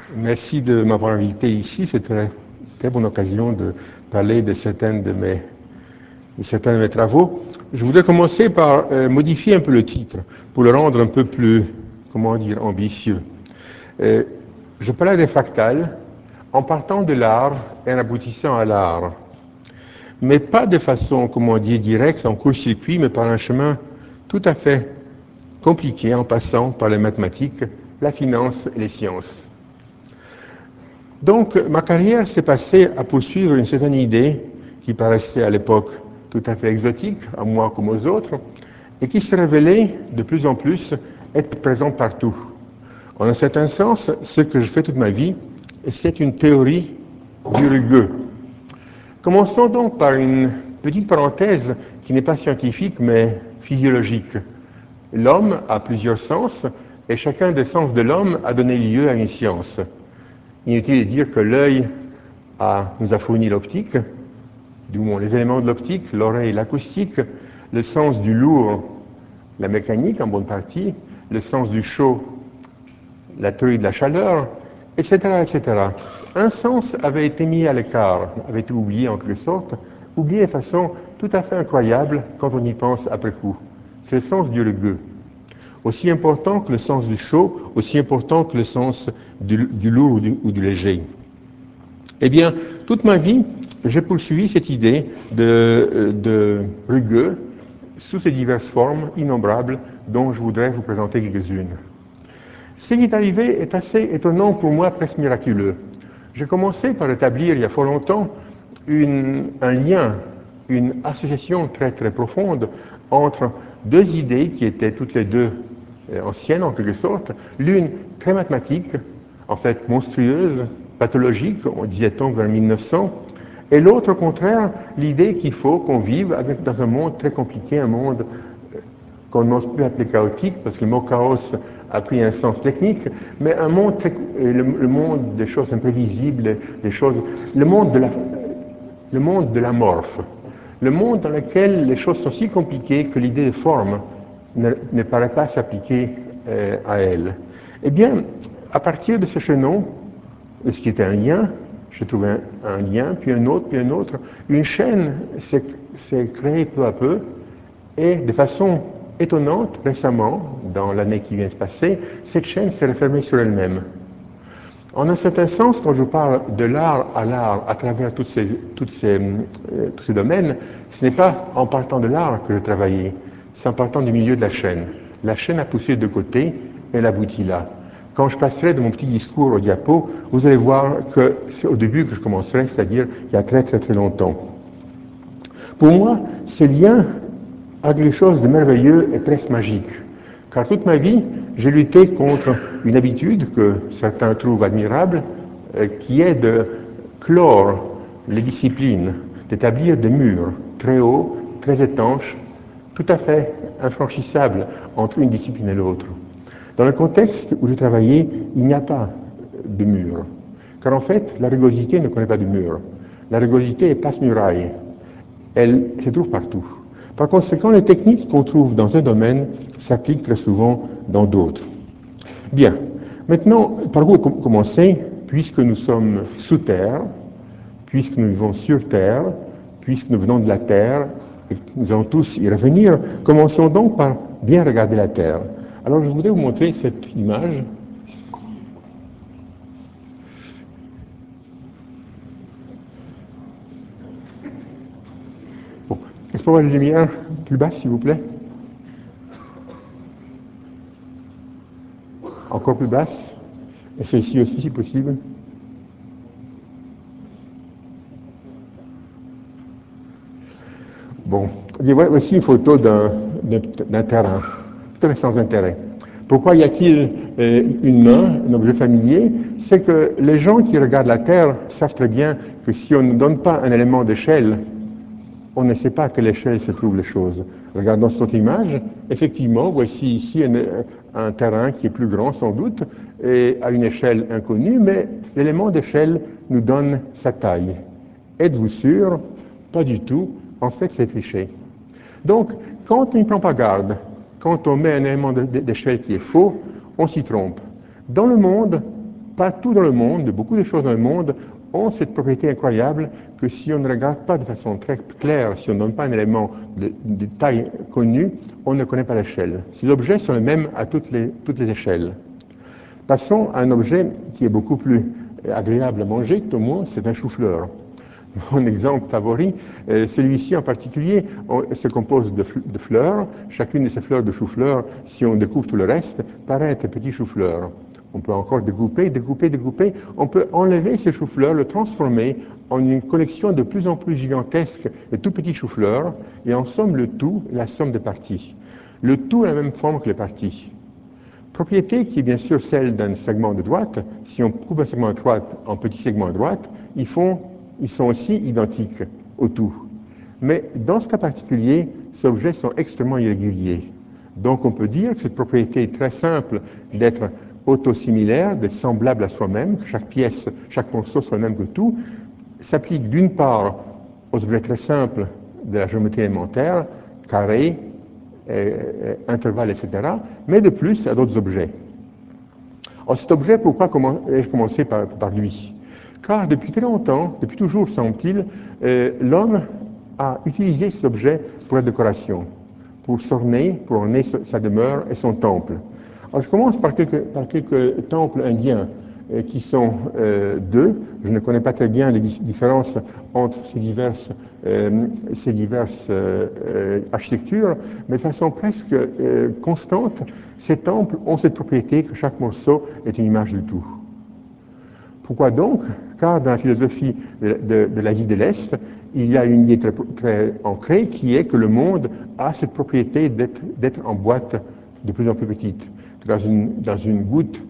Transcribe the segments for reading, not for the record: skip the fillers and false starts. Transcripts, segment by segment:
Merci de m'avoir invité ici. C'est une très bonne occasion de parler de certains de mes travaux. Je voudrais commencer par modifier un peu le titre pour le rendre un peu plus, ambitieux. Euh, je parlais des fractales en partant de l'art et en aboutissant à l'art. Mais pas de façon, directe, en court-circuit, mais par un chemin tout à fait compliqué en passant par les mathématiques, la finance et les sciences. Donc, ma carrière s'est passée à poursuivre une certaine idée qui paraissait à l'époque tout à fait exotique, à moi comme aux autres, et qui s'est révélée de plus en plus être présente partout. En un certain sens, ce que je fais toute ma vie, c'est une théorie du rugueux. Commençons donc par une petite parenthèse qui n'est pas scientifique mais physiologique. L'homme a plusieurs sens et chacun des sens de l'homme a donné lieu à une science. Inutile de dire que l'œil nous a fourni l'optique, du moins les éléments de l'optique, l'oreille, l'acoustique, le sens du lourd, la mécanique en bonne partie, le sens du chaud, la théorie de la chaleur, etc., etc. Un sens avait été mis à l'écart, avait été oublié en quelque sorte, oublié de façon tout à fait incroyable quand on y pense après coup. C'est le sens du rugueux. Aussi important que le sens du chaud, aussi important que le sens du lourd ou du léger. Eh bien, toute ma vie, j'ai poursuivi cette idée de rugueux sous ses diverses formes innombrables dont je voudrais vous présenter quelques-unes. Ce qui est arrivé est assez étonnant pour moi, presque miraculeux. J'ai commencé par établir il y a fort longtemps un lien, une association très très profonde entre deux idées qui étaient toutes les deux anciennes en quelque sorte, l'une très mathématique, en fait monstrueuse, pathologique, disait-on vers 1900, et l'autre au contraire, l'idée qu'il faut qu'on vive dans un monde très compliqué, un monde qu'on n'ose plus appeler chaotique, parce que le mot chaos a pris un sens technique, mais un monde, le monde des choses imprévisibles, le monde de l'amorphe, le monde dans lequel les choses sont si compliquées que l'idée de forme ne paraît pas s'appliquer à elle. Eh bien, à partir de ce chaînon, ce qui était un lien, j'ai trouvé un lien, puis un autre, puis un autre. Une chaîne s'est créée peu à peu, et de façon étonnante, récemment, dans l'année qui vient de se passer, cette chaîne s'est refermée sur elle-même. En un certain sens, quand je parle de l'art à travers tous ces domaines, ce n'est pas en partant de l'art que je travaillais, c'est en partant du milieu de la chaîne. La chaîne a poussé de côté, elle aboutit là. Quand je passerai de mon petit discours au diapo, vous allez voir que c'est au début que je commencerai, c'est-à-dire il y a très très très longtemps. Pour moi, ce lien a quelque chose de merveilleux et presque magique. Car toute ma vie, j'ai lutté contre une habitude que certains trouvent admirable, qui est de clore les disciplines, d'établir des murs très hauts, très étanches, tout à fait infranchissables entre une discipline et l'autre. Dans le contexte où j'ai travaillé, il n'y a pas de mur. Car en fait, la rugosité ne connaît pas de mur. La rugosité est passe-muraille. Elle se trouve partout. Par conséquent, les techniques qu'on trouve dans un domaine s'appliquent très souvent dans d'autres. Bien. Maintenant, par où commencer, puisque nous sommes sous terre, puisque nous vivons sur terre, puisque nous venons de la terre, et que nous allons tous y revenir, commençons donc par bien regarder la terre. Alors, je voudrais vous montrer cette image. Bon. Est-ce qu'on voit la lumière plus basse, s'il vous plaît? Encore plus basse. Et celle-ci aussi, si possible. Bon. Bien, voici une photo d'un terrain, tout à fait sans intérêt. Pourquoi y a-t-il une main, un objet familier? C'est que les gens qui regardent la Terre savent très bien que si on ne donne pas un élément d'échelle, on ne sait pas à quelle échelle se trouvent les choses. Regardons cette image. Effectivement, voici ici un terrain qui est plus grand sans doute, et à une échelle inconnue, mais l'élément d'échelle nous donne sa taille. Êtes-vous sûr? Pas du tout. En fait, c'est triché. Donc, quand on ne prend pas garde, quand on met un élément d'échelle qui est faux, on s'y trompe. Dans le monde, partout dans le monde, de beaucoup de choses dans le monde, ont cette propriété incroyable que si on ne regarde pas de façon très claire, si on ne donne pas un élément de taille connue, on ne connaît pas l'échelle. Ces objets sont les mêmes à toutes les échelles. Passons à un objet qui est beaucoup plus agréable à manger, tout au moins, c'est un chou-fleur. Mon exemple favori, celui-ci en particulier, se compose de fleurs. Chacune de ces fleurs de chou-fleur, si on découpe tout le reste, paraît être un petit chou-fleur. On peut encore découper. On peut enlever ces chou-fleurs, le transformer en une collection de plus en plus gigantesque de tout petits chou-fleurs, et en somme le tout, la somme des parties. Le tout a la même forme que les parties. Propriété qui est bien sûr celle d'un segment de droite. Si on coupe un segment de droite en petits segments de droite, ils sont aussi identiques au tout. Mais dans ce cas particulier, ces objets sont extrêmement irréguliers. Donc on peut dire que cette propriété est très simple d'être autosimilaire, d'être semblable à soi-même, que chaque pièce, chaque morceau soit le même que tout, s'applique d'une part aux objets très simples de la géométrie élémentaire, carrés, intervalles, etc., mais de plus à d'autres objets. Alors cet objet, pourquoi ai-je commencé par lui? Car depuis très longtemps, depuis toujours semble-t-il, l'homme a utilisé cet objet pour la décoration, pour s'orner, pour orner sa demeure et son temple. Alors je commence par quelques temples indiens qui sont deux. Je ne connais pas très bien les différences entre ces diverses architectures, mais de façon presque constante, ces temples ont cette propriété que chaque morceau est une image du tout. Pourquoi donc? Car dans la philosophie de l'Asie de l'Est, il y a une idée très ancrée qui est que le monde a cette propriété d'être en boîte de plus en plus petite. Dans une goutte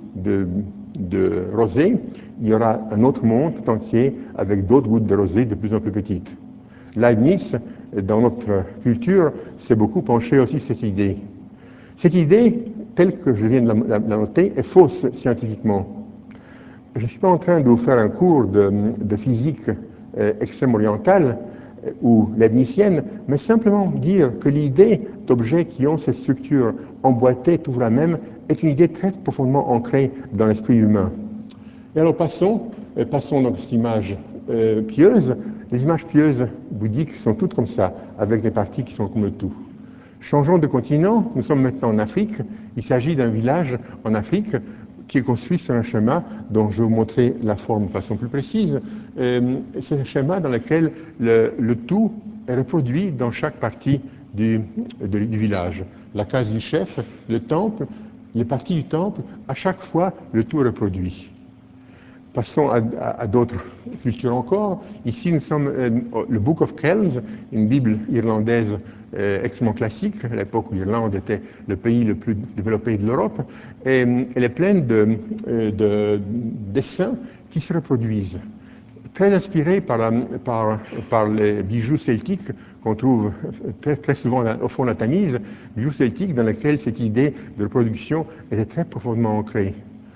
de rosée, il y aura un autre monde tout entier avec d'autres gouttes de rosée de plus en plus petites. Leibniz, dans notre culture, s'est beaucoup penché aussi sur cette idée. Cette idée, telle que je viens de la noter, est fausse scientifiquement. Je ne suis pas en train de vous faire un cours de physique extrême-orientale ou leibnizienne, mais simplement dire que l'idée d'objets qui ont cette structure emboîtée, toujours la même, est une idée très profondément ancrée dans l'esprit humain. Et alors passons dans cette image pieuse. Les images pieuses bouddhiques sont toutes comme ça, avec des parties qui sont comme le tout. Changeons de continent, nous sommes maintenant en Afrique. Il s'agit d'un village en Afrique qui est construit sur un schéma dont je vais vous montrer la forme de façon plus précise. C'est un schéma dans lequel le tout est reproduit dans chaque partie du village. La case du chef, le temple, les parties du temple, à chaque fois, le tout est reproduit. Passons à d'autres cultures encore. Ici, nous sommes le Book of Kells, une Bible irlandaise extrêmement classique, à l'époque où l'Irlande était le pays le plus développé de l'Europe, et elle est pleine de dessins qui se reproduisent. Très inspiré par les bijoux celtiques qu'on trouve très souvent au fond de la Tamise, bijoux celtiques dans lesquels cette idée de reproduction était très profondément ancrée.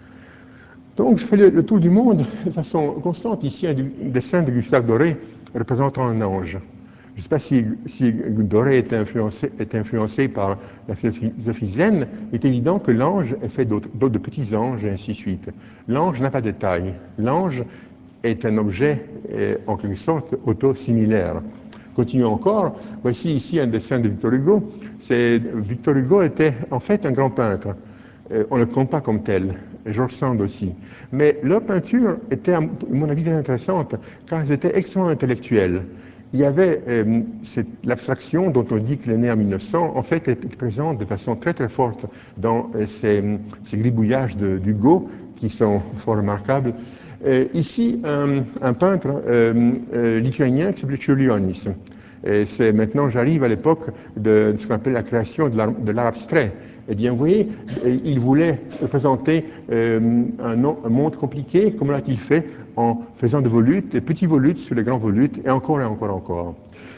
Donc, je fais le tour du monde de façon constante. Ici, un dessin de Gustave Doré représentant un ange. Je ne sais pas si Doré est influencé par la philosophie zen. Il est évident que l'ange est fait d'autres de petits anges et ainsi de suite. L'ange n'a pas de taille. L'ange est un objet, en quelque sorte, auto-similaire. Continuons encore. Voici ici un dessin de Victor Hugo. Victor Hugo était en fait un grand peintre. On ne le compte pas comme tel. George Sand aussi. Mais leur peinture était, à mon avis, très intéressante, car ils étaient extrêmement intellectuels. Il y avait l'abstraction dont on dit qu'il est né en 1900, en fait, est présente de façon très très forte dans ces gribouillages d'Hugo, qui sont fort remarquables. Ici, un peintre lituanien qui s'appelait Čiurlionis. Maintenant, j'arrive à l'époque de ce qu'on appelle la création de l'art abstrait. Eh bien, vous voyez, il voulait représenter un monde compliqué. Comment l'a-t-il fait? En faisant des volutes, des petits volutes sur les grands volutes, et encore et encore et encore.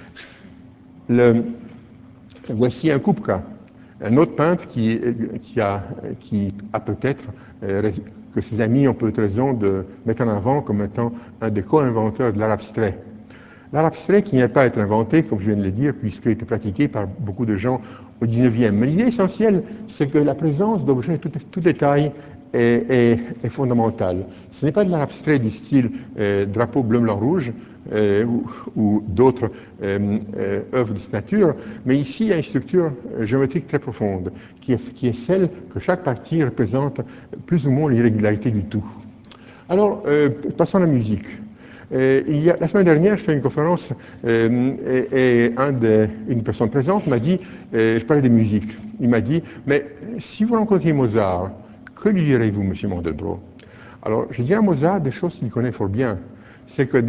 Voici un Kupka, un autre peintre qui a peut-être, que ses amis ont peut-être raison de mettre en avant comme étant un des co-inventeurs de l'art abstrait. L'art abstrait qui n'est pas à être inventé, comme je viens de le dire, puisqu'il a été pratiqué par beaucoup de gens au 19e. Mais l'idée essentielle, c'est que la présence d'objets de tout détail est fondamentale. Ce n'est pas de l'art abstrait du style drapeau bleu, blanc, rouge ou d'autres œuvres de cette nature, mais ici il y a une structure géométrique très profonde qui est celle que chaque partie représente plus ou moins l'irrégularité du tout. Alors, passons à la musique. La semaine dernière, je fais une conférence et une personne présente m'a dit, je parlais de musique, il m'a dit, mais si vous rencontriez Mozart, que lui direz-vous, monsieur Mandelbrot? Alors, je dis à Mozart des choses qu'il connaît fort bien. C'est que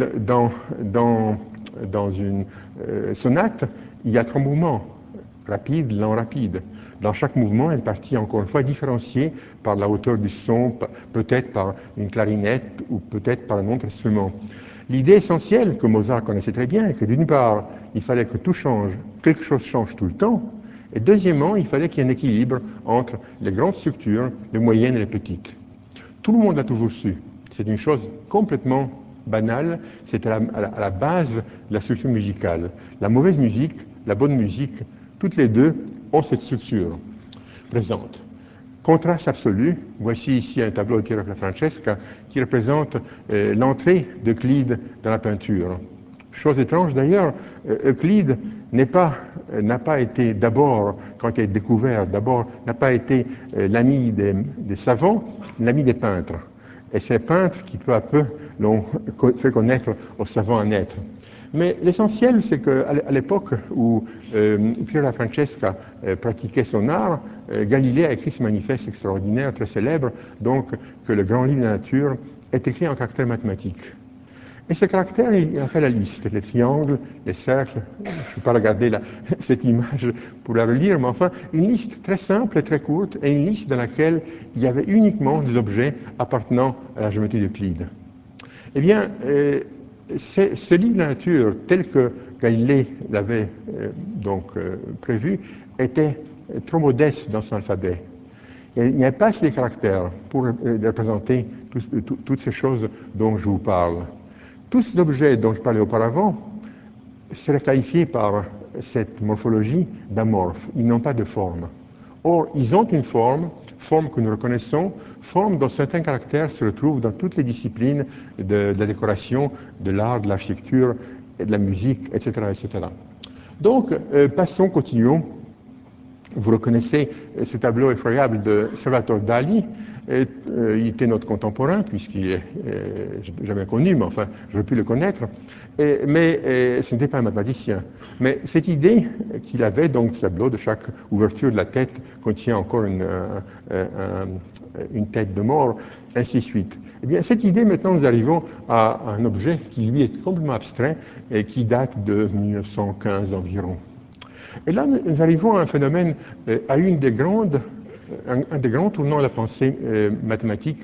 dans une sonate, il y a 3 mouvements, rapide, lent, rapide. Dans chaque mouvement, une partie, encore une fois, différenciée par la hauteur du son, peut-être par une clarinette ou peut-être par un autre instrument. L'idée essentielle que Mozart connaissait très bien est que d'une part, il fallait que tout change, quelque chose change tout le temps, et deuxièmement, il fallait qu'il y ait un équilibre entre les grandes structures, les moyennes et les petites. Tout le monde l'a toujours su. C'est une chose complètement banale, c'est à la base de la structure musicale. La mauvaise musique, la bonne musique, toutes les deux ont cette structure présente. Contraste absolu, voici ici un tableau de Piero Francesca qui représente l'entrée d'Euclide dans la peinture. Chose étrange d'ailleurs, Euclide n'a pas été d'abord, quand il est découvert, d'abord n'a pas été l'ami des savants, l'ami des peintres. Et c'est les peintres qui peu à peu l'ont fait connaître aux savants un être. Mais l'essentiel, c'est qu'à l'époque où Piero Francesca pratiquait son art, Galilée a écrit ce manifeste extraordinaire, très célèbre, donc que le grand livre de la nature est écrit en caractère mathématique. Et ce caractère, il a fait la liste, les triangles, les cercles, je ne vais pas regarder cette image pour la relire, mais enfin, une liste très simple et très courte, et une liste dans laquelle il y avait uniquement des objets appartenant à la géométrie d'Euclide. Eh bien, ce livre de la nature, tel que Galilée l'avait prévu, était trop modeste dans son alphabet. Il n'y a pas assez de caractères pour représenter toutes ces choses dont je vous parle. Tous ces objets dont je parlais auparavant seraient qualifiés par cette morphologie d'amorphes. Ils n'ont pas de forme. Or, ils ont une forme que nous reconnaissons, forme dont certains caractères se retrouvent dans toutes les disciplines de la décoration, de l'art, de l'architecture, de la musique, etc. etc. Donc, continuons. Vous reconnaissez ce tableau effroyable de Salvatore Dali. Il était notre contemporain, puisqu'il est jamais connu, mais enfin, j'aurais pu le connaître. Mais ce n'était pas un mathématicien. Mais cette idée qu'il avait, donc, ce tableau, de chaque ouverture de la tête contient encore une tête de mort, ainsi de suite. Eh bien, cette idée, maintenant, nous arrivons à un objet qui, lui, est complètement abstrait et qui date de 1915 environ. Et là, nous arrivons à un phénomène, à un des grands tournants de la pensée mathématique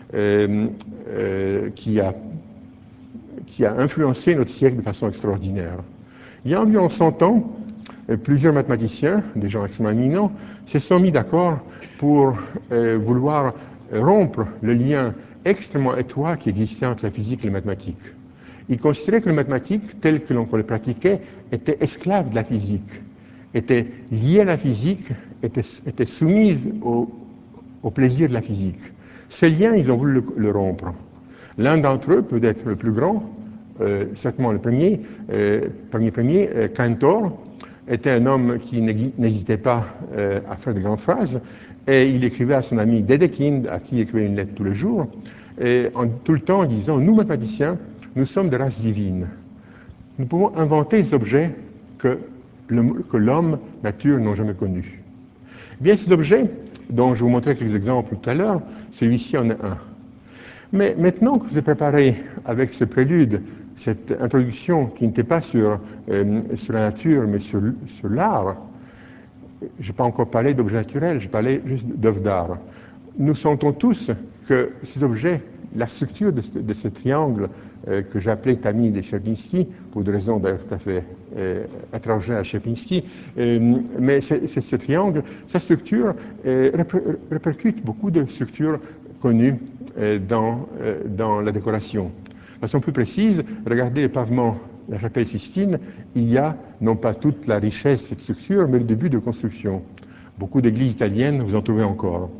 qui a influencé notre siècle de façon extraordinaire. Il y a environ 100 ans, plusieurs mathématiciens, des gens extrêmement éminents, se sont mis d'accord pour vouloir rompre le lien extrêmement étroit qui existait entre la physique et les mathématiques. Ils considéraient que les mathématiques, telles que l'on les pratiquait, étaient esclaves de la physique, étaient liées à la physique, étaient soumises au plaisir de la physique. Ces liens, ils ont voulu le rompre. L'un d'entre eux, peut-être le plus grand, certainement le premier, Cantor, était un homme qui n'hésitait pas à faire de grandes phrases, et il écrivait à son ami Dedekind, à qui il écrivait une lettre tous les jours, et tout le temps en disant « Nous, mathématiciens, nous sommes de race divine. Nous pouvons inventer des objets que l'homme, nature, n'ont jamais connus. » Bien, ces objets, dont je vous montrais quelques exemples tout à l'heure, celui-ci en est un. Mais maintenant que je vous ai préparé avec ce prélude, cette introduction qui n'était pas sur la nature, mais sur l'art, je n'ai pas encore parlé d'objets naturels, je parlais juste d'œuvres d'art. Nous sentons tous que ces objets, la structure de ce triangle que j'appelais Tamid et Sierpinski, pour des raisons d'ailleurs tout à fait étrangères à Sierpinski, mais c'est ce triangle, sa structure répercute beaucoup de structures connues dans la décoration. De façon plus précise, regardez le pavement de la chapelle Sistine, il y a non pas toute la richesse de cette structure, mais le début de construction. Beaucoup d'églises italiennes, vous en trouvez encore.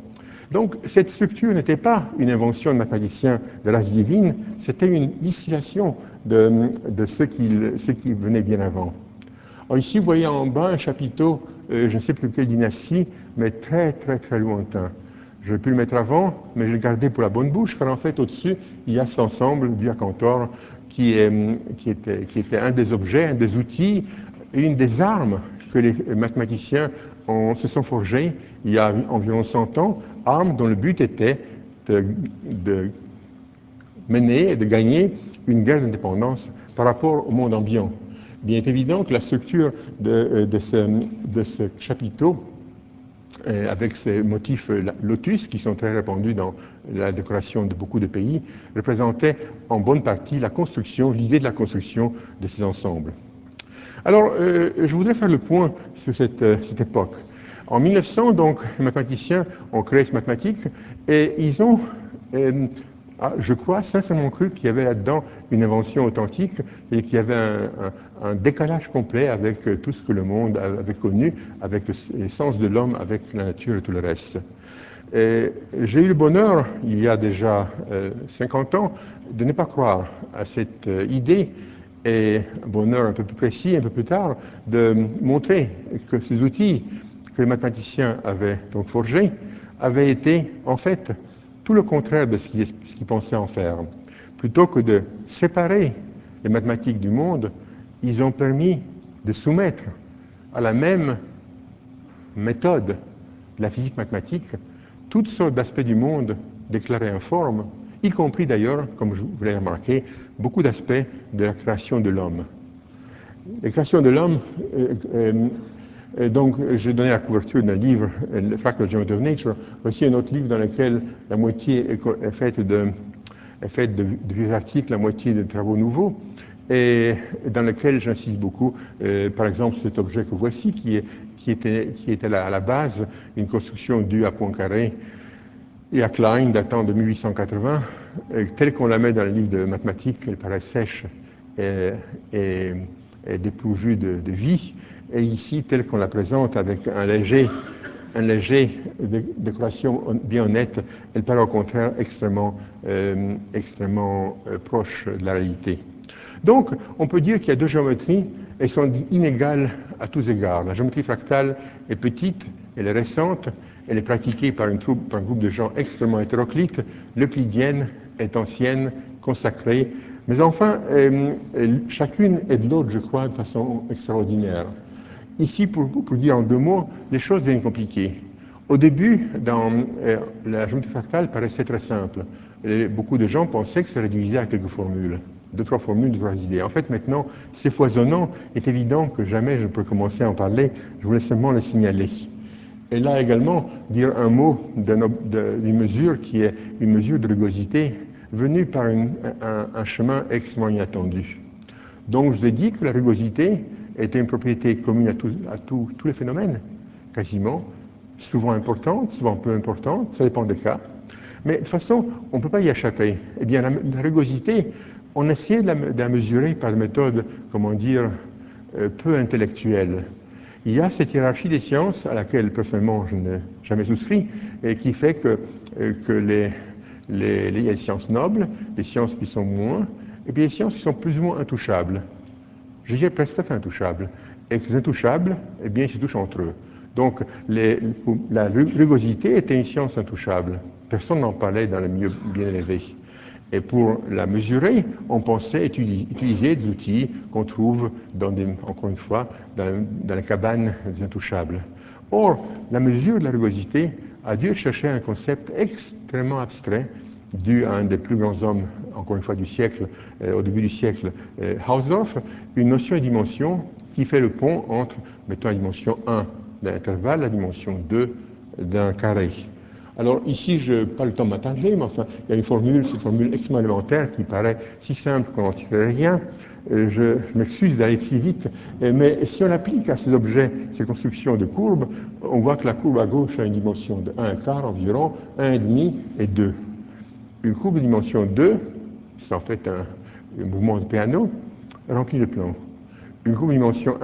Donc cette structure n'était pas une invention de mathématiciens de race divine, c'était une distillation de ce qui venait bien avant. Alors ici, vous voyez en bas un chapiteau, je ne sais plus quelle dynastie, mais très très très lointain. Je vais pu le mettre avant, mais je l'ai gardé pour la bonne bouche, car en fait, au-dessus, il y a cet ensemble du Acantor qui était un des objets, un des outils, une des armes que les mathématiciens se sont forgés il y a environ 100 ans, armes dont le but était de mener et de gagner une guerre d'indépendance par rapport au monde ambiant. Bien évident que la structure de ce chapiteau, avec ces motifs lotus qui sont très répandus dans la décoration de beaucoup de pays, représentait en bonne partie la construction, l'idée de la construction de ces ensembles. Alors, je voudrais faire le point sur cette époque. En 1900, donc, les mathématiciens ont créé ce mathématique et ils ont, je crois, sincèrement cru qu'il y avait là-dedans une invention authentique et qu'il y avait un décalage complet avec tout ce que le monde avait connu, avec le sens de l'homme, avec la nature et tout le reste. J'ai eu le bonheur, il y a déjà 50 ans, de ne pas croire à cette idée et un bonheur un peu plus précis, un peu plus tard, de montrer que ces outils que les mathématiciens avaient donc forgés avaient été en fait tout le contraire de ce qu'ils pensaient en faire. Plutôt que de séparer les mathématiques du monde, ils ont permis de soumettre à la même méthode de la physique mathématique toutes sortes d'aspects du monde déclarés informes, y compris d'ailleurs, comme vous l'avez remarqué, beaucoup d'aspects de la création de l'homme. La création de l'homme, donc j'ai donné la couverture d'un livre, le Fractal Geometry of Nature, aussi un autre livre dans lequel la moitié est faite de vieux articles, la moitié de travaux nouveaux, et dans lequel j'insiste beaucoup, par exemple cet objet que voici, qui était à la base une construction due à Poincaré et à Klein, datant de 1880, telle qu'on la met dans le livre de mathématiques, elle paraît sèche et dépourvue de vie, et ici, telle qu'on la présente avec un léger décoration bien honnête, elle paraît au contraire extrêmement proche de la réalité. Donc, on peut dire qu'il y a deux géométries, elles sont inégales à tous égards. La géométrie fractale est petite, elle est récente, elle est pratiquée par un groupe de gens extrêmement hétéroclites. L'euclidienne est ancienne, consacrée, mais enfin, chacune est de l'autre, je crois, de façon extraordinaire. Ici, pour dire en deux mots, les choses deviennent compliquées. Au début, la géométrie fractale paraissait très simple. Beaucoup de gens pensaient que ça réduisait à quelques formules. 2-3 formules, 2-3 idées. En fait, maintenant, c'est foisonnant. Il est évident que jamais je ne peux commencer à en parler. Je voulais seulement le signaler. Et là également, dire un mot d'une mesure qui est une mesure de rugosité venue par un chemin extrêmement inattendu. Donc, je vous ai dit que la rugosité était une propriété commune à tous les phénomènes, quasiment, souvent importante, souvent peu importante, ça dépend des cas. Mais de toute façon, on ne peut pas y échapper. Eh bien, la rugosité, on essayait de la mesurer par des méthodes, comment dire, peu intellectuelles. Il y a cette hiérarchie des sciences à laquelle, personnellement, je n'ai jamais souscrit, et qui fait que il y a les sciences nobles, les sciences qui sont moins, et puis les sciences qui sont plus ou moins intouchables. Je dirais presque tout à fait intouchables. Et que les intouchables, eh bien, ils se touchent entre eux. Donc, la rugosité était une science intouchable. Personne n'en parlait dans le milieu bien élevé. Et pour la mesurer, on pensait utiliser des outils qu'on trouve, encore une fois, dans les cabanes des intouchables. Or, la mesure de la rugosité a dû chercher un concept extrêmement abstrait, dû à un des plus grands hommes, encore une fois, du siècle, au début du siècle, Hausdorff, une notion de dimension qui fait le pont entre, mettons, la dimension 1 d'un intervalle, la dimension 2 d'un carré. Alors ici, je n'ai pas le temps de m'attarder, mais enfin, il y a une formule, c'est une formule extrêmement élémentaire qui paraît si simple qu'on n'en tirerait rien. Je m'excuse d'aller si vite, mais si on applique à ces objets, ces constructions de courbes, on voit que la courbe à gauche a une dimension de 1,4 environ, 1,5 et 2. Une courbe de dimension 2, c'est en fait un mouvement de piano, remplit le plan. Une courbe de dimension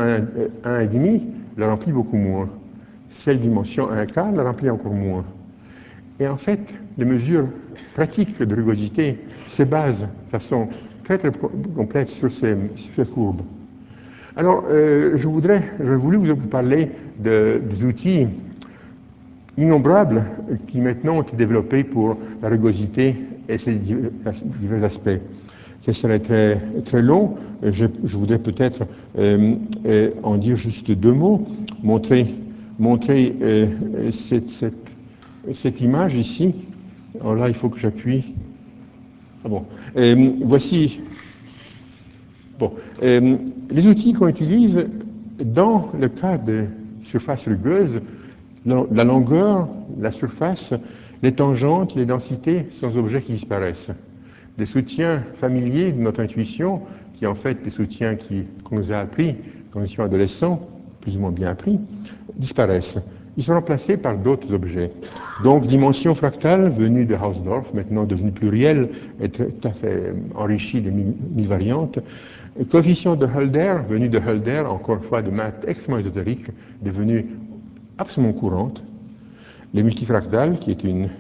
1,5 la remplit beaucoup moins. Celle de dimension 1,4 la remplit encore moins. Et en fait, les mesures pratiques de rugosité se basent de façon très très complète sur ces courbes. Alors, j'aurais voulu vous parler des outils innombrables qui maintenant ont été développés pour la rugosité et ses divers aspects. Ce serait très, très long. Je voudrais peut-être en dire juste deux mots, montrer cette image ici. Alors là, il faut que j'appuie. Ah bon. Voici bon, les outils qu'on utilise dans le cas de surfaces rugueuses, la longueur, la surface, les tangentes, les densités sont des objets qui disparaissent. Des soutiens familiers de notre intuition, qui en fait des soutiens qu'on nous a appris quand nous étions adolescents, plus ou moins bien appris, disparaissent. Ils sont remplacés par d'autres objets. Donc, dimension fractale, venue de Hausdorff, maintenant devenue plurielle, est tout à fait enrichie de mille variantes. Coefficient de Hölder, venu de Hölder, encore une fois de maths extrêmement ésotérique, devenue absolument courante. Les multifractales, qui est une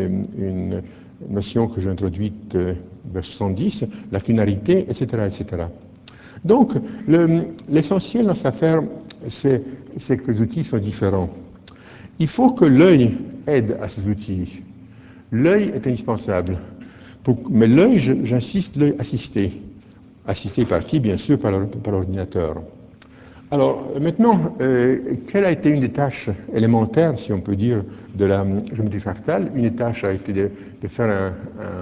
notion que j'ai introduite vers 70, la finalité, etc., etc. Donc, l'essentiel dans cette affaire, c'est que les outils sont différents. Il faut que l'œil aide à ces outils. L'œil est indispensable. Mais l'œil, j'insiste, l'œil assisté. Assisté par qui? Bien sûr, par l'ordinateur. Alors, maintenant, quelle a été une des tâches élémentaires, si on peut dire, de la géométrie fractale? Une des tâches a été de faire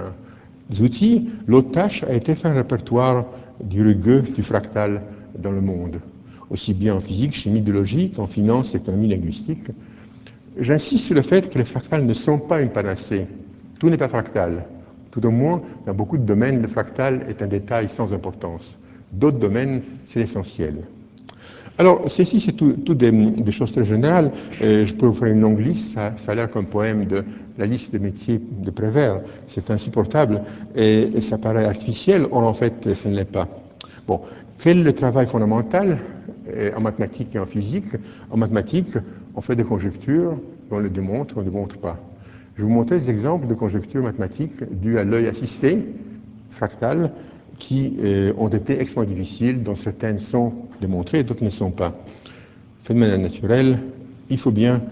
des outils. L'autre tâche a été de faire un répertoire du rugueux, du fractal dans le monde, aussi bien en physique, chimie, biologie qu'en finance, économie, linguistique. J'insiste sur le fait que les fractales ne sont pas une panacée. Tout n'est pas fractal. Tout au moins, dans beaucoup de domaines, le fractal est un détail sans importance. D'autres domaines, c'est l'essentiel. Alors, ceci, c'est tout des choses très générales. Je peux vous faire une longue liste. Ça a l'air comme un poème de la liste des métiers de Prévert. C'est insupportable et ça paraît artificiel. Or, en fait, ce ne l'est pas. Bon, quel est le travail fondamental en mathématiques et en physique? En mathématiques, on fait des conjectures, on le démontre, on ne démontre pas. Je vais vous montrer des exemples de conjectures mathématiques dues à l'œil assisté, fractal, qui ont été extrêmement difficiles, dont certaines sont démontrées et d'autres ne sont pas. Phénomène naturel, il faut bien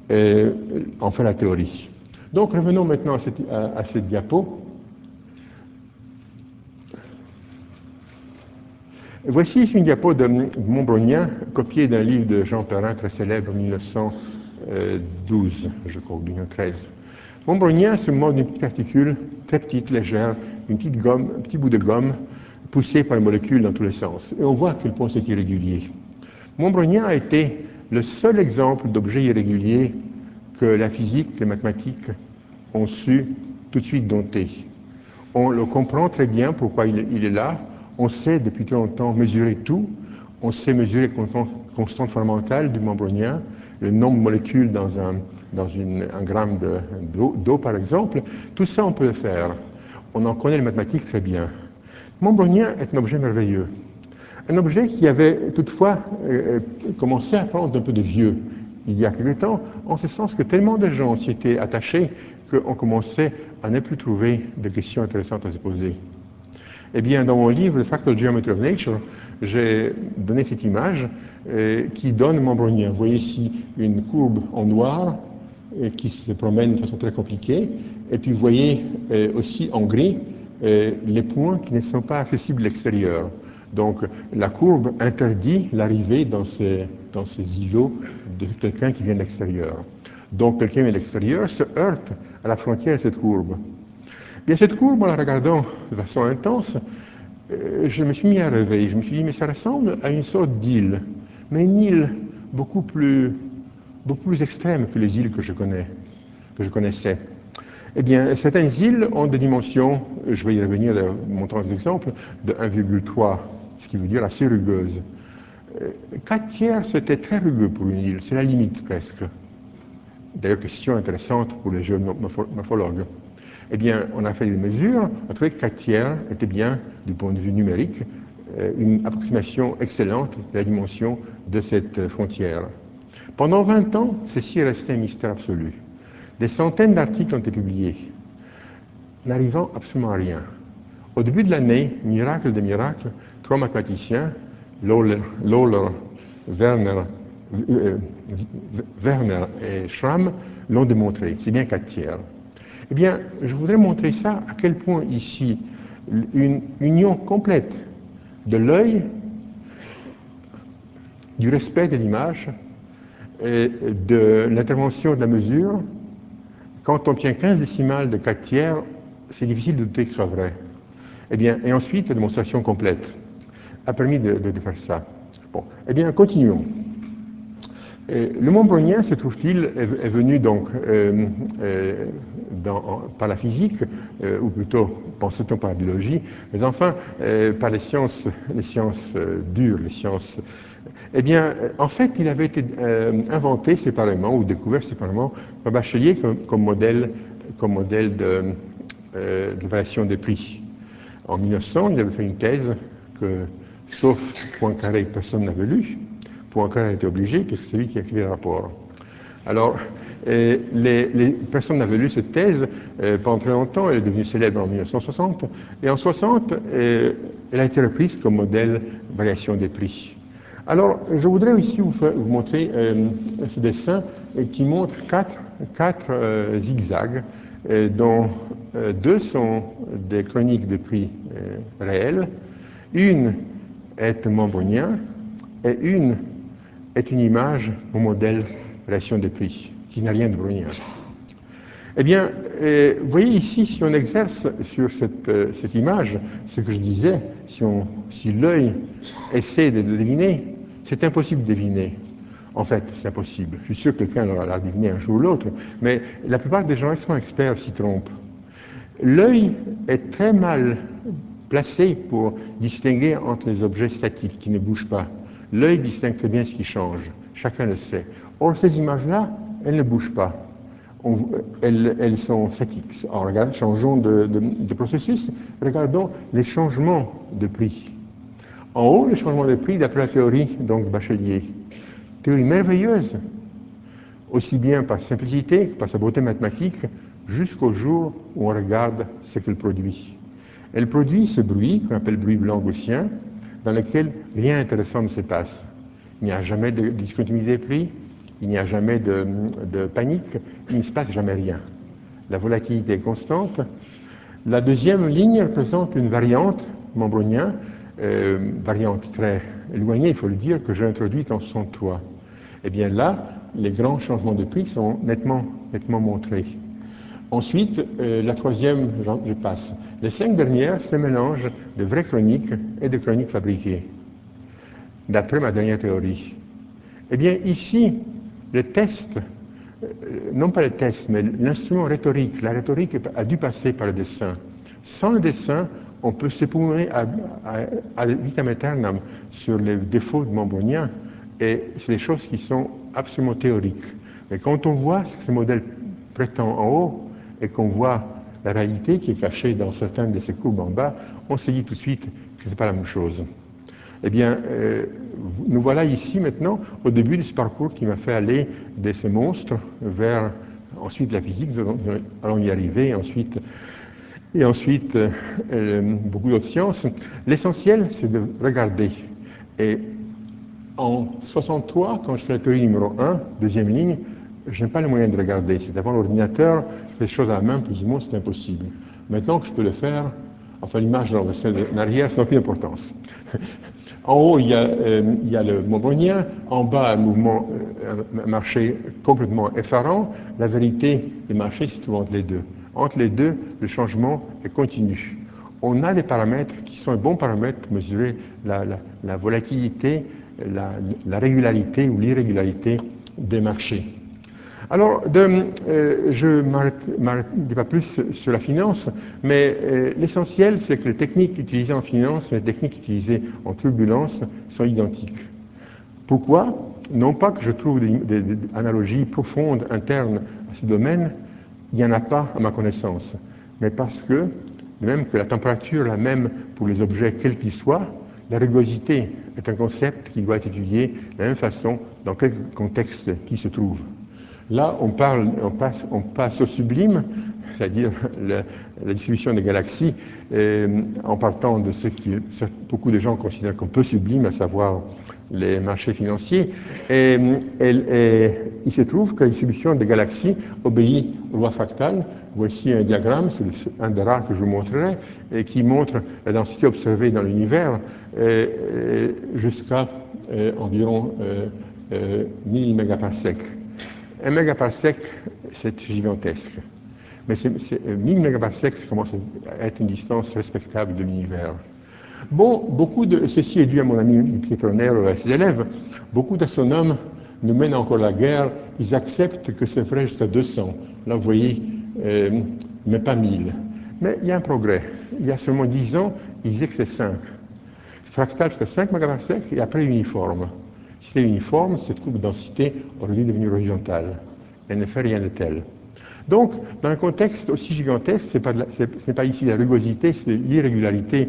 en faire la théorie. Donc revenons maintenant à cette diapo. Voici une diapo de Montbrognien, copiée d'un livre de Jean Perrin très célèbre en 1912, je crois, ou 1913. Montbrognien se moque d'une petite particule très petite, légère, une petite gomme, un petit bout de gomme poussé par les molécules dans tous les sens. Et on voit à quel point c'est irrégulier. Montbrognien a été le seul exemple d'objet irrégulier que la physique, les mathématiques ont su tout de suite dompter. On le comprend très bien pourquoi il est là. On sait depuis très longtemps mesurer tout. On sait mesurer les constantes fondamentales du Montbrognien, le nombre de molécules dans un gramme d'eau, par exemple. Tout ça, on peut le faire. On en connaît les mathématiques très bien. Montbrognien est un objet merveilleux. Un objet qui avait toutefois commencé à prendre un peu de vieux il y a quelque temps, en ce sens que tellement de gens s'y étaient attachés qu'on commençait à ne plus trouver de questions intéressantes à se poser. Eh bien, dans mon livre, The Fractal Geometry of Nature, j'ai donné cette image qui donne Montbrognien. Vous voyez ici une courbe en noir qui se promène de façon très compliquée, et puis vous voyez aussi en gris les points qui ne sont pas accessibles de l'extérieur. Donc, la courbe interdit l'arrivée dans ces îlots de quelqu'un qui vient de l'extérieur. Donc, quelqu'un qui vient de l'extérieur se heurte à la frontière de cette courbe. Bien, cette courbe, en la regardant de façon intense, je me suis mis à rêver. Je me suis dit, mais ça ressemble à une sorte d'île, mais une île beaucoup plus extrême que les îles que je connaissais. Eh bien, certaines îles ont des dimensions, je vais y revenir en montrant des exemples, de 1,3, ce qui veut dire assez rugueuse. 4 tiers, c'était très rugueux pour une île, c'est la limite presque. D'ailleurs, question intéressante pour les géomorphologues. Eh bien, on a fait des mesures, on a trouvé que 4 tiers était bien, du point de vue numérique, une approximation excellente de la dimension de cette frontière. Pendant 20 ans, ceci est resté un mystère absolu. Des centaines d'articles ont été publiés, n'arrivant absolument à rien. Au début de l'année, miracle des miracles, 3 mathématiciens, Lawler, Werner, Werner et Schramm, l'ont démontré. C'est bien 4 tiers. Eh bien, je voudrais montrer ça, à quel point ici, une union complète de l'œil, du respect de l'image, et de l'intervention de la mesure. Quand on obtient 15 décimales de 4 tiers, c'est difficile de douter que ce soit vrai. Eh bien, et ensuite, la démonstration complète a permis de faire ça. Bon, eh bien, continuons. Le Montbrognien, se trouve-t-il, est venu donc par la physique, ou plutôt, pensait-on par la biologie, mais enfin par les sciences dures, les sciences. Eh bien, en fait, il avait été inventé séparément ou découvert séparément par Bachelier comme modèle de variation des prix. En 1900, il avait fait une thèse que, sauf Poincaré, personne n'avait lue. Poincaré a été obligé, puisque c'est lui qui a écrit le rapport. Alors, personne n'avait lu cette thèse pendant très longtemps, elle est devenue célèbre en 1960, et en 1960, elle a été reprise comme modèle de variation des prix. Alors, je voudrais ici vous montrer ce dessin qui montre quatre zigzags, dont 2 sont des chroniques de prix réels. Une est montbrognien et une est une image au modèle relation des prix, qui n'a rien de brognien. Eh bien, vous voyez ici, si on exerce sur cette image, ce que je disais, si l'œil essaie de deviner, c'est impossible de deviner. En fait, c'est impossible. Je suis sûr que quelqu'un l'a deviné un jour ou l'autre, mais la plupart des gens qui sont experts s'y trompent. L'œil est très mal placé pour distinguer entre les objets statiques qui ne bougent pas. L'œil distingue très bien ce qui change. Chacun le sait. Or, ces images-là, elles ne bougent pas. Elles sont statiques. Alors, changeons de processus. Regardons les changements de prix. En haut, les changements de prix d'après la théorie donc Bachelier. Théorie merveilleuse, aussi bien par simplicité que par sa beauté mathématique, jusqu'au jour où on regarde ce qu'elle produit. Elle produit ce bruit, qu'on appelle bruit blanc gaussien, dans lequel rien d'intéressant ne se passe. Il n'y a jamais de discontinuité des prix, il n'y a jamais de panique, il ne se passe jamais rien. La volatilité est constante. La deuxième ligne représente une variante, montbrognien, variante très éloignée, il faut le dire, que j'ai introduite en 63. Eh bien là, les grands changements de prix sont nettement montrés. Ensuite, la troisième, je passe. Les 5 dernières, c'est un mélange de vraies chroniques et de chroniques fabriquées, d'après ma dernière théorie. Eh bien, ici, le test, non pas le test, mais l'instrument rhétorique, la rhétorique a dû passer par le dessin. Sans le dessin, on peut s'époumoner à vitam aeternam sur les défauts de Montbrognien, et c'est des choses qui sont absolument théoriques. Mais quand on voit ce que ce modèle prétend en haut, et qu'on voit la réalité qui est cachée dans certaines de ces courbes en bas, on se dit tout de suite que ce n'est pas la même chose. Eh bien, nous voilà ici maintenant au début de ce parcours qui m'a fait aller de ces monstres vers ensuite la physique, nous allons y arriver, et ensuite beaucoup d'autres sciences. L'essentiel, c'est de regarder. Et en 63, quand je fais la théorie numéro 1, deuxième ligne, je n'ai pas le moyen de regarder. C'est avant l'ordinateur, je fais des choses à la main, plus ou moins, c'est impossible. Maintenant que je peux le faire, enfin l'image dans l'arrière, ça n'a aucune importance. En haut, il y a le montbrognien, en bas, un mouvement, un marché complètement effarant. La vérité des marchés se trouve entre les deux. Entre les deux, le changement est continu. On a des paramètres qui sont de bons paramètres pour mesurer la volatilité, la régularité ou l'irrégularité des marchés. Alors, je ne m'arrête pas plus sur la finance, mais l'essentiel, c'est que les techniques utilisées en finance et les techniques utilisées en turbulence sont identiques. Pourquoi? Non pas que je trouve des analogies profondes, internes à ce domaine, il n'y en a pas à ma connaissance, mais parce que, de même que la température est la même pour les objets quels qu'ils soient, la rugosité est un concept qui doit être étudié de la même façon dans quel contexte qui se trouve. Là, on passe au sublime, c'est-à-dire la distribution des galaxies, en partant de ce que beaucoup de gens considèrent comme peu sublime, à savoir les marchés financiers. Et il se trouve que la distribution des galaxies obéit aux lois fractales. Voici un diagramme, c'est un des rares que je vous montrerai, et qui montre la densité observée dans l'univers jusqu'à environ 1000 mégaparsecs. 1 mégaparsec, c'est gigantesque. Mais 1000 mégaparsecs, ça commence à être une distance respectable de l'univers. Bon, ceci est dû à mon ami Pietronner et à ses élèves. Beaucoup d'astronomes nous mènent encore la guerre. Ils acceptent que c'est vrai jusqu'à 200. Là, vous voyez, mais pas 1000. Mais il y a un progrès. Il y a seulement 10 ans, ils disaient que c'est 5. Fractal jusqu'à 5 mégaparsecs et après uniforme. Si c'est uniforme, cette courbe de densité aurait dû devenir horizontale. Elle ne fait rien de tel. Donc, dans un contexte aussi gigantesque, ce n'est pas ici la rugosité, c'est l'irrégularité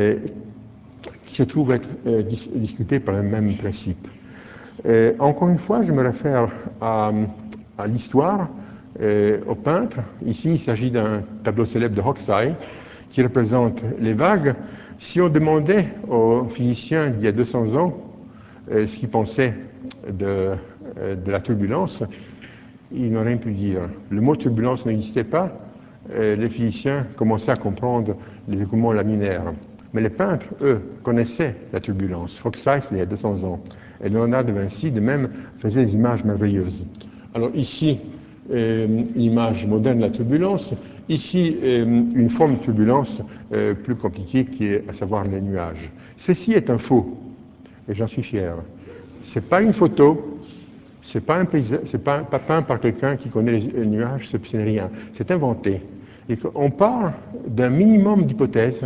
qui se trouve être discutée par le même principe. Encore une fois, je me réfère à l'histoire, au peintre. Ici, il s'agit d'un tableau célèbre de Hokusai qui représente les vagues. Si on demandait aux physiciens d'il y a 200 ans ce qu'ils pensaient de la turbulence, ils n'ont rien pu dire. Le mot turbulence n'existait pas. Les physiciens commençaient à comprendre les écoulements laminaires. Mais les peintres, eux, connaissaient la turbulence. Hokusai, c'était il y a 200 ans. Et Léonard de Vinci, de même, faisait des images merveilleuses. Alors ici, une image moderne de la turbulence. Ici, une forme de turbulence plus compliquée, qui est à savoir les nuages. Ceci est un faux, et j'en suis fier. Ce n'est pas une photo, ce n'est pas peint par quelqu'un qui connaît les nuages, ce n'est rien. C'est inventé. Et on part d'un minimum d'hypothèses,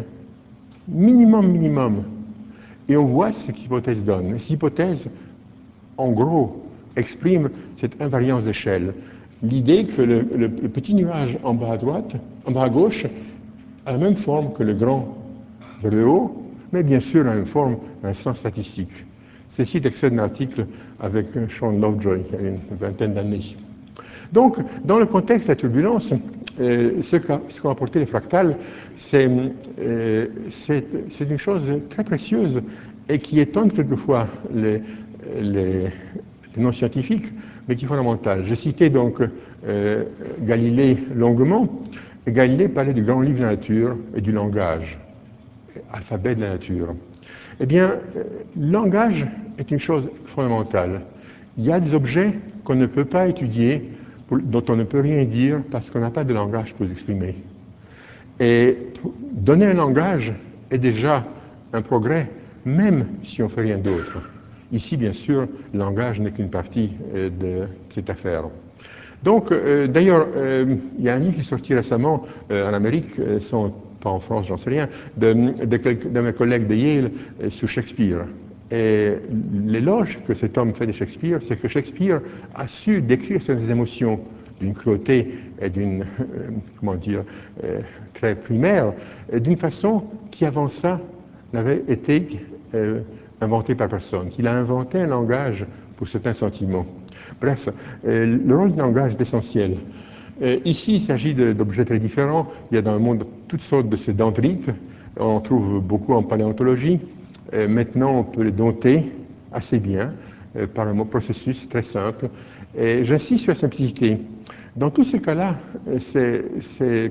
minimum, et on voit ce qu'hypothèse donne. Et cette hypothèse, en gros, exprime cette invariance d'échelle. L'idée que le petit nuage en bas à droite, en bas à gauche, a la même forme que le grand vers le haut, mais bien sûr la même forme dans le sens statistique. Ceci est extrait d'un article avec Sean Lovejoy il y a une vingtaine d'années. Donc, dans le contexte de la turbulence, ce qu'ont apporté les fractales, c'est une chose très précieuse et qui étonne quelquefois les non-scientifiques, mais qui est fondamentale. J'ai cité donc Galilée longuement. Et Galilée parlait du grand livre de la nature et du langage, alphabet de la nature. Eh bien, le langage est une chose fondamentale. Il y a des objets qu'on ne peut pas étudier, dont on ne peut rien dire parce qu'on n'a pas de langage pour les exprimer. Et donner un langage est déjà un progrès, même si on ne fait rien d'autre. Ici, bien sûr, le langage n'est qu'une partie de cette affaire. Donc, d'ailleurs, il y a un livre qui est sorti récemment en Amérique, pas en France, j'en sais rien, de mes collègues de Yale sur Shakespeare. Et l'éloge que cet homme fait de Shakespeare, c'est que Shakespeare a su décrire ses émotions d'une cruauté et d'une, très primaire, d'une façon qui, avant ça, n'avait été inventée par personne. Qu'il a inventé un langage pour certains sentiments. Bref, le rôle du langage est essentiel. Ici, il s'agit d'objets très différents. Il y a dans le monde toutes sortes de ces dendrites. On en trouve beaucoup en paléontologie. Maintenant, on peut les dompter assez bien par un processus très simple. Et j'insiste sur la simplicité. Dans tous ces cas-là, c'est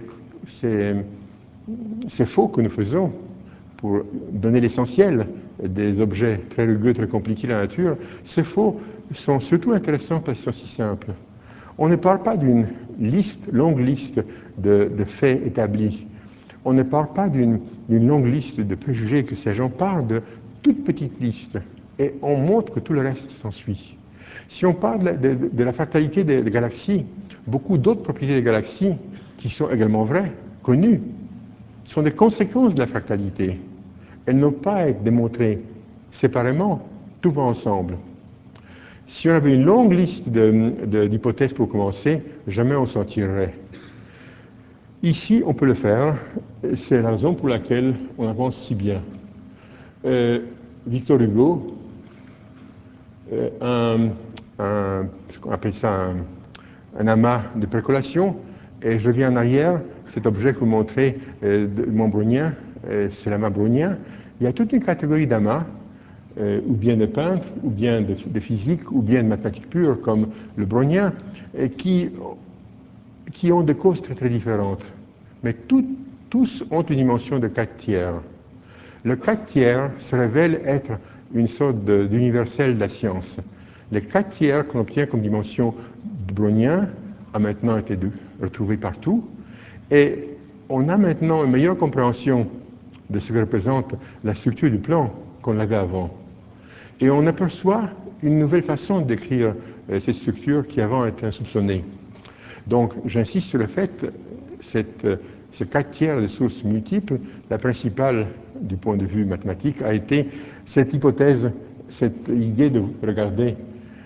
faux que nous faisons pour donner l'essentiel des objets très rugueux, très compliqués de la nature. Ces faux sont surtout intéressants parce qu'ils sont si simples. On ne parle pas d'une longue liste de faits établis. On ne parle pas d'une longue liste de préjugés que ces gens parlent de toute petite liste. Et on montre que tout le reste s'ensuit. Si on parle de la fractalité des galaxies, beaucoup d'autres propriétés des galaxies, qui sont également vraies, connues, sont des conséquences de la fractalité. Elles n'ont pas à être démontrées séparément, tout va ensemble. Si on avait une longue liste d'hypothèses pour commencer, jamais on s'en tirerait. Ici, on peut le faire. C'est la raison pour laquelle on avance si bien. Victor Hugo, ce qu'on appelle ça un amas de percolation, et je reviens en arrière, cet objet que vous montrez de mon brownien, c'est l'amas brownien. Il y a toute une catégorie d'amas, ou bien de peintres, ou bien de physique, ou bien de mathématiques pures, comme le brownien, qui ont des causes très très différentes. Mais tous ont une dimension de 4 tiers. Le 4 tiers se révèle être une sorte d'universel de la science. Les 4 tiers qu'on obtient comme dimension de brownien a maintenant été retrouvés partout, et on a maintenant une meilleure compréhension de ce que représente la structure du plan qu'on l'avait avant. Et on aperçoit une nouvelle façon de décrire cette structure qui avant était insoupçonnée. Donc, j'insiste sur le fait, ces 4 tiers de sources multiples, la principale, du point de vue mathématique, a été cette hypothèse, cette idée de regarder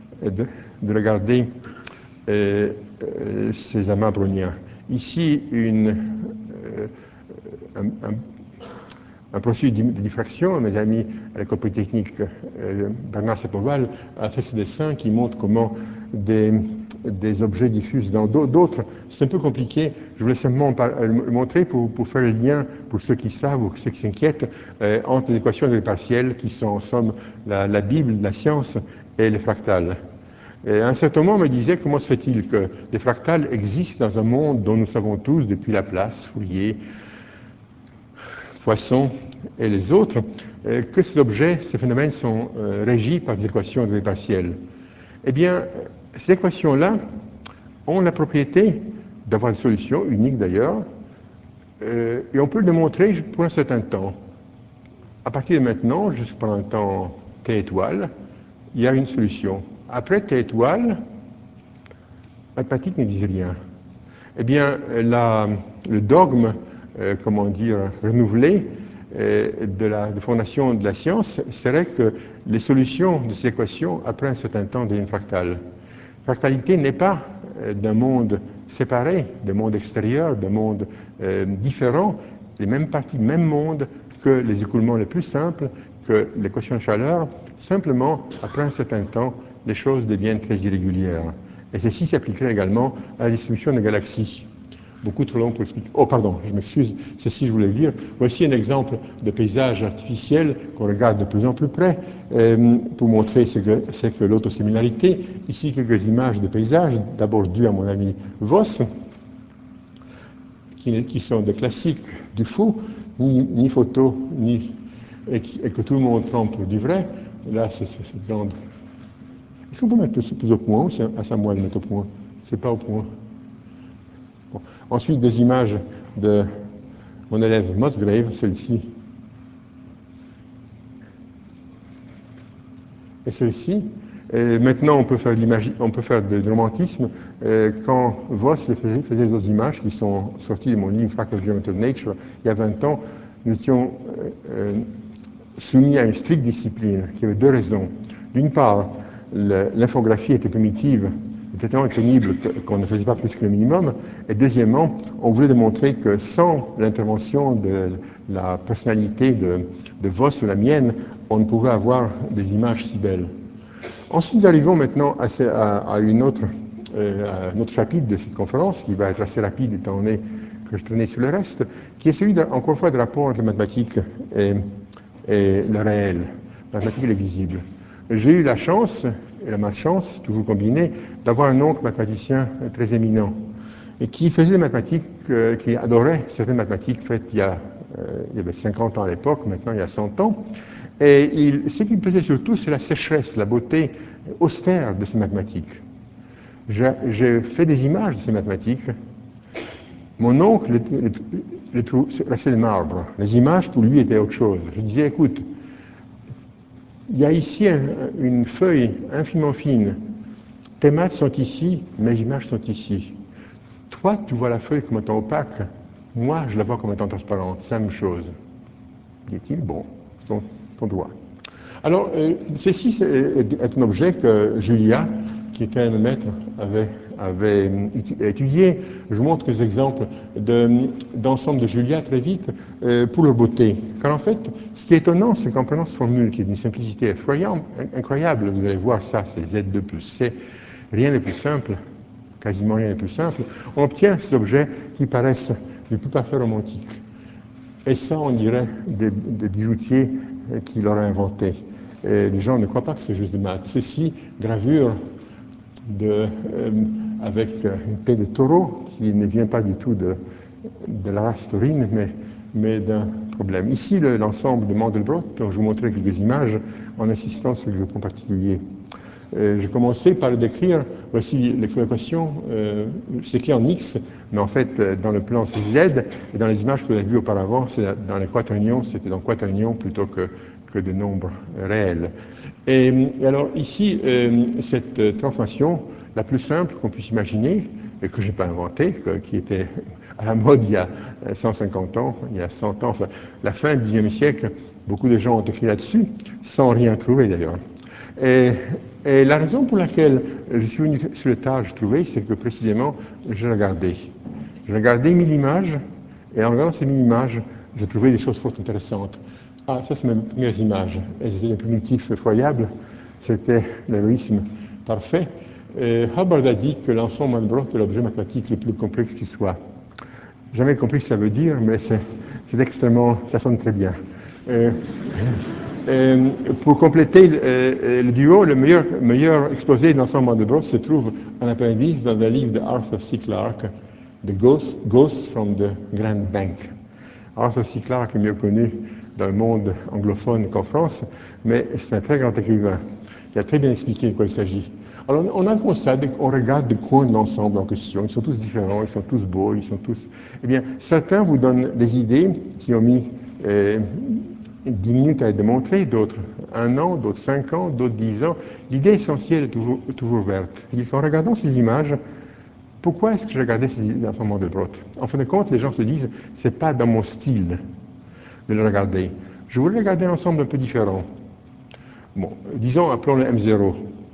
ces amas browniens. Ici, un processus de diffraction. Mes amis à l'école polytechnique, Bernard Sepoval, a fait ce dessin qui montre comment des objets diffusent dans d'autres. C'est un peu compliqué. Je voulais simplement le montrer pour faire le lien, pour ceux qui savent ou ceux qui s'inquiètent, entre les équations de partielles, qui sont en somme la Bible de la science, et les fractales. Et à un certain moment, on me disait comment se fait-il que les fractales existent dans un monde dont nous savons tous, depuis Laplace, Fourier, Poisson et les autres, que ces objets, ces phénomènes sont régis par des équations de partielles. Eh bien, ces équations-là ont la propriété d'avoir des solutions, uniques d'ailleurs, et on peut le démontrer pour un certain temps. À partir de maintenant, jusqu'à un temps t étoile, il y a une solution. Après t étoile, mathématiques ne disent rien. Eh bien, le dogme, renouvelé de fondation de la science serait que les solutions de ces équations, après un certain temps, deviennent fractales. Fractalité n'est pas d'un monde séparé, d'un monde extérieur, d'un monde différent, les mêmes parties, même monde que les écoulements les plus simples, que l'équation de chaleur. Simplement, après un certain temps, les choses deviennent très irrégulières. Et ceci s'appliquerait également à la distribution des galaxies. Beaucoup trop long pour expliquer. Oh, pardon, je m'excuse, ceci je voulais dire. Voici un exemple de paysage artificiel qu'on regarde de plus en plus près pour montrer ce que l'autosimilarité. Ici, quelques images de paysages, d'abord dues à mon ami Voss, qui sont des classiques du fou, ni photo, et que tout le monde prend pour du vrai. Là, c'est cette grande. Est-ce qu'on peut mettre plus au point ou c'est à moi de mettre au point? C'est pas au point. Bon. Ensuite, des images de mon élève Musgrave, celle-ci. Et celle-ci. Maintenant, on peut faire du romantisme. Quand Voss faisait d'autres images qui sont sorties de mon livre Fractal Geometry of Nature il y a 20 ans, nous étions soumis à une stricte discipline qui avait deux raisons. D'une part, l'infographie était primitive, était tellement pénible qu'on ne faisait pas plus que le minimum. Et deuxièmement, on voulait démontrer que sans l'intervention de la personnalité de Voss ou la mienne, on ne pouvait avoir des images si belles. Ensuite, nous arrivons maintenant à un autre chapitre de cette conférence, qui va être assez rapide étant donné que je tenais sur le reste, qui est celui, encore une fois, du rapport entre la mathématique et le réel, la mathématique et le visible. J'ai eu la chance, et la malchance, toujours combinée, d'avoir un oncle mathématicien très éminent, et qui faisait des mathématiques, qui adorait certaines mathématiques faites il y avait 50 ans à l'époque, maintenant il y a 100 ans. Et ce qui me plaisait surtout, c'est la sécheresse, la beauté austère de ces mathématiques. J'ai fait des images de ces mathématiques. Mon oncle restait de marbre. Les images, pour lui, étaient autre chose. Je disais, écoute, il y a ici une feuille infiniment fine. Tes maths sont ici, mes images sont ici. Toi, tu vois la feuille comme étant opaque. Moi, je la vois comme étant transparente. C'est la même chose. Dit-il, bon, ton droit. Alors, ceci est un objet que Julia, qui était un maître, avait étudié. Je vous montre des exemples d'ensemble de Julia très vite pour leur beauté. Car en fait, ce qui est étonnant, c'est qu'en prenant cette formule qui est d'une simplicité incroyable, vous allez voir ça, c'est Z2 plus C, rien de plus simple. quasiment rien de plus simple, on obtient ces objets qui paraissent du plus parfait romantique. Et ça, on dirait des bijoutiers qui l'auraient inventé. Et les gens ne croient pas que c'est juste des maths. Ceci, gravure avec une tête de taureau qui ne vient pas du tout de la race taurine, mais d'un problème. Ici, l'ensemble de Mandelbrot, dont je vous montrais quelques images en insistant sur les points particuliers. J'ai commencé par le décrire, voici l'équation, c'est écrit en X, mais en fait, dans le plan c'est Z, et dans les images que vous avez vues auparavant, dans les quaternions, c'était dans quaternions plutôt que de nombres réels. Et alors ici, cette transformation, la plus simple qu'on puisse imaginer, et que je n'ai pas inventée, qui était à la mode il y a 150 ans, il y a 100 ans, enfin, la fin du XIXe siècle, beaucoup de gens ont écrit là-dessus, sans rien trouver d'ailleurs. Et la raison pour laquelle je suis venu sur le tas, je trouvais, c'est que précisément, je regardais. Je regardais 1000 images, et en regardant ces 1000 images, j'ai trouvé des choses fort intéressantes. Ah, ça, c'est mes premières images. Elles étaient des primitifs effroyables. C'était l'héroïsme parfait. Hubbard a dit que l'ensemble Mandelbrot est l'objet mathématique le plus complexe qui soit. Jamais compris ce que ça veut dire, mais c'est extrêmement, ça sonne très bien. Pour compléter le duo, le meilleur exposé de l'ensemble Mandelbrot se trouve en appendice dans un livre de Arthur C. Clarke, The Ghosts from the Grand Bank. Arthur C. Clarke est mieux connu dans le monde anglophone qu'en France, mais c'est un très grand écrivain. Il a très bien expliqué de quoi il s'agit. Alors, on a comme ça, on regarde des coins de l'ensemble en question. Ils sont tous différents, ils sont tous beaux, ils sont tous... Eh bien, certains vous donnent des idées qui ont mis 10 minutes à être démontrées, d'autres 1 an, d'autres 5 ans, d'autres 10 ans. L'idée essentielle est toujours verte. En regardant ces images, pourquoi est-ce que je regardais ces images en Mandelbrot? En fin de compte, les gens se disent, c'est pas dans mon style de le regarder. Je voulais regarder un ensemble un peu différent. Bon, disons, appelons-le M0.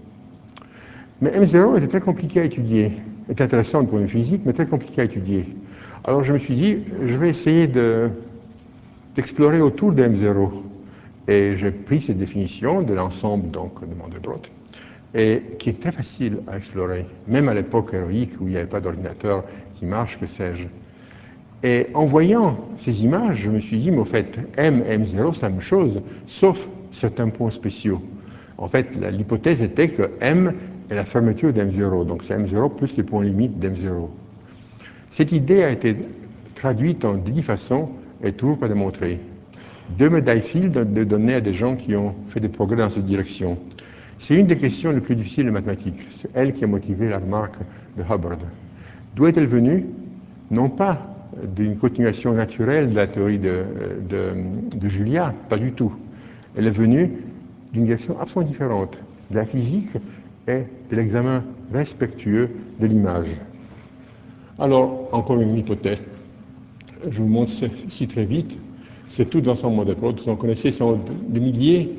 Mais M0 était très compliqué à étudier. Est intéressant pour une physique, mais très compliqué à étudier. Alors je me suis dit, je vais essayer d'explorer autour de M0. Et j'ai pris cette définition de l'ensemble donc, de Mandelbrot, et qui est très facile à explorer, même à l'époque héroïque où il n'y avait pas d'ordinateur qui marche, que sais-je. Et en voyant ces images, je me suis dit, mais au fait, M0, c'est la même chose, sauf certains points spéciaux. En fait, l'hypothèse était que M est la fermeture d'M0, donc c'est M0 plus les points limites d'M0. Cette idée a été traduite en 10 façons et toujours pas démontrée. 2 médailles Fields de donner à des gens qui ont fait des progrès dans cette direction. C'est une des questions les plus difficiles de mathématiques. C'est elle qui a motivé la remarque de Hubbard. D'où est-elle venue? Non pas d'une continuation naturelle de la théorie de Julia, pas du tout. Elle est venue d'une direction absolument différente, de la physique et de l'examen respectueux de l'image. Alors, encore une hypothèse. Je vous montre ici très vite. C'est tout l'ensemble Mandelbrot. Vous en connaissez, sont des milliers.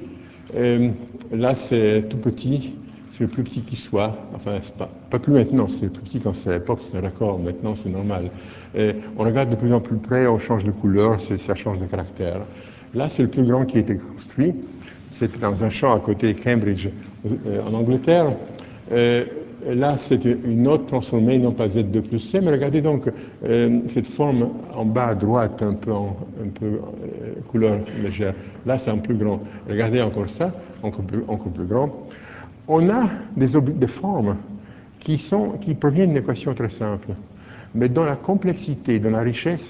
Là, c'est tout petit. C'est le plus petit qui soit. Enfin, c'est pas plus maintenant. C'est le plus petit quand c'est à l'époque, c'est d'accord. Maintenant, c'est normal. On regarde de plus en plus près, on change de couleur, ça change de caractère. Là, c'est le plus grand qui a été construit. C'était dans un champ à côté de Cambridge, en Angleterre. Là, c'est une autre transformée, non pas Z2 plus C, mais regardez donc cette forme en bas à droite, un peu couleur légère. Là, c'est un peu grand. Regardez encore ça, encore plus grand. On a des formes qui proviennent d'une équation très simple, mais dont la complexité, dont la richesse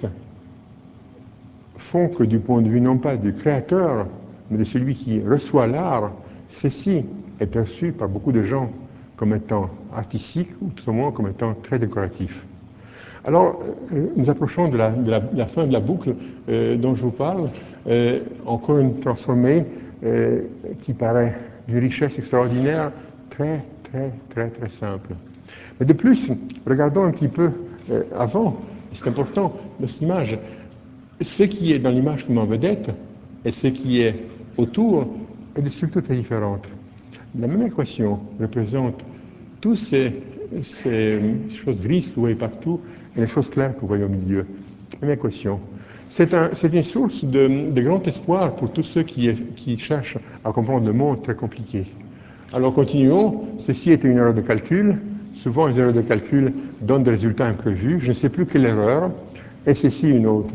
font que du point de vue non pas du créateur, mais de celui qui reçoit l'art, ceci est perçu par beaucoup de gens comme étant artistique ou tout au moins comme étant très décoratif. Alors, nous approchons de la fin de la boucle dont je vous parle. Encore une transformée qui paraît d'une richesse extraordinaire, très, très, très, très simple. Mais de plus, regardons un petit peu avant, c'est important, de cette image. Ce qui est dans l'image comme en vedette et ce qui est autour est de structures très différentes. La même équation représente toutes ces choses grises que vous voyez partout et les choses claires que vous voyez au milieu. Même équation. C'est une source de grand espoir pour tous ceux qui cherchent à comprendre le monde très compliqué. Alors continuons. Ceci était une erreur de calcul. souvent les erreurs de calcul donnent des résultats imprévus. Je ne sais plus quelle erreur, et ceci une autre.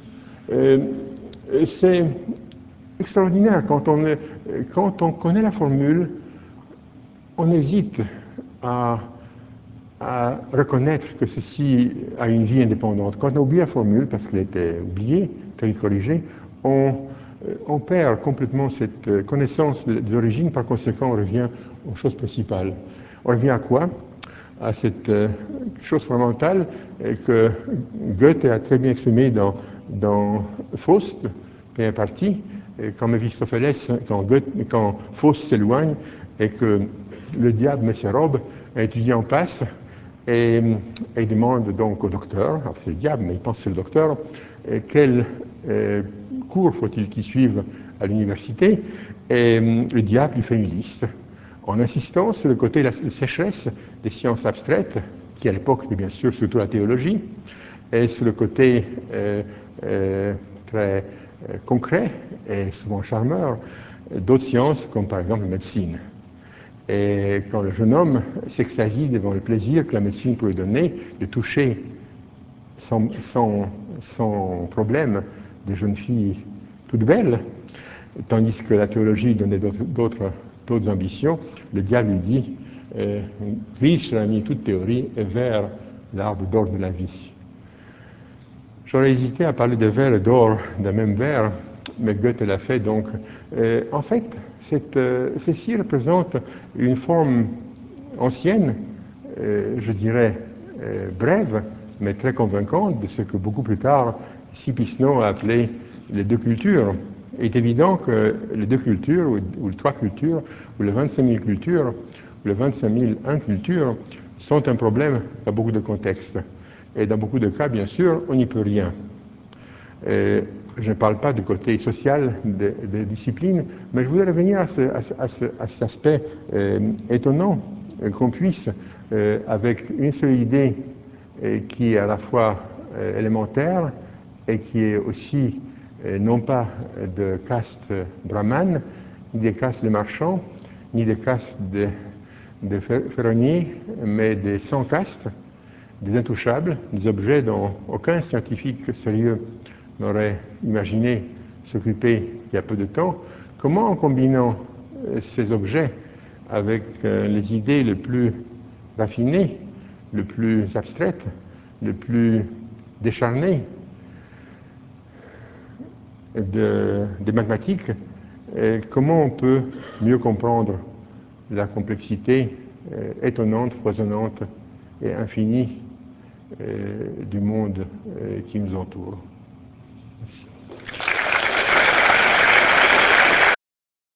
C'est extraordinaire quand on connaît la formule, on hésite à reconnaître que ceci a une vie indépendante. Quand on oublie la formule, parce qu'elle était oubliée, corrigée, on perd complètement cette connaissance de l'origine, par conséquent on revient aux choses principales. On revient à quoi? À cette chose fondamentale que Goethe a très bien exprimée dans Faust, première partie, quand Méphistophéles, quand Faust s'éloigne et que le diable met ses robes, un étudiant passe et il demande donc au docteur, enfin c'est le diable, mais il pense que c'est le docteur, quel cours faut-il qu'il suive à l'université, et le diable lui fait une liste, en insistant sur le côté de la sécheresse des sciences abstraites, qui à l'époque était bien sûr surtout la théologie, et sur le côté très concret et souvent charmeur d'autres sciences, comme par exemple la médecine. Et quand le jeune homme s'extasie devant le plaisir que la médecine peut lui donner de toucher sans problème des jeunes filles toutes belles, tandis que la théologie donnait d'autres ambitions, le diable lui dit grise, cher ami, toute théorie, et vers l'arbre d'or de la vie. J'aurais hésité à parler de verre et d'or d'un même verre, mais Goethe l'a fait donc. En fait, ceci représente une forme ancienne, je dirais brève, mais très convaincante de ce que beaucoup plus tard Sipisno a appelé les deux cultures. Il est évident que les deux cultures, ou les trois cultures, ou les 25 000 cultures, ou les 25 001 cultures, sont un problème dans beaucoup de contextes. Et dans beaucoup de cas, bien sûr, on n'y peut rien. Je ne parle pas du côté social des disciplines, mais je voudrais revenir à cet aspect étonnant qu'on puisse, avec une seule idée qui est à la fois élémentaire et qui est aussi non pas de caste brahmane, ni des castes de marchands, ni des castes de ferronniers, mais des sans castes, des intouchables, des objets dont aucun scientifique sérieux n'aurait imaginé s'occuper il y a peu de temps. Comment, en combinant ces objets avec les idées les plus raffinées, les plus abstraites, les plus décharnées des mathématiques, comment on peut mieux comprendre la complexité étonnante, foisonnante et infinie du monde qui nous entoure. Merci.